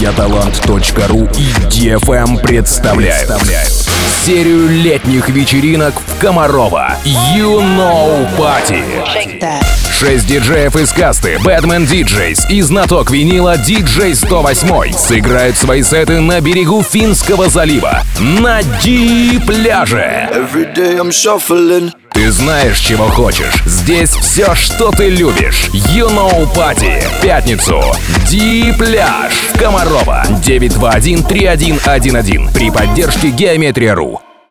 Яталант.ру и DFM представляют серию летних вечеринок в Комарово. You Know Party. 6 диджеев из касты Batman DJs и знаток винила DJ 108 сыграют свои сеты на берегу Финского залива, на Ди-пляже. Ты знаешь, чего хочешь. Здесь все, что ты любишь. You Know Party. Пятницу. Ди-пляж. Комарово. 921-3111. При поддержке Геометрия.ру.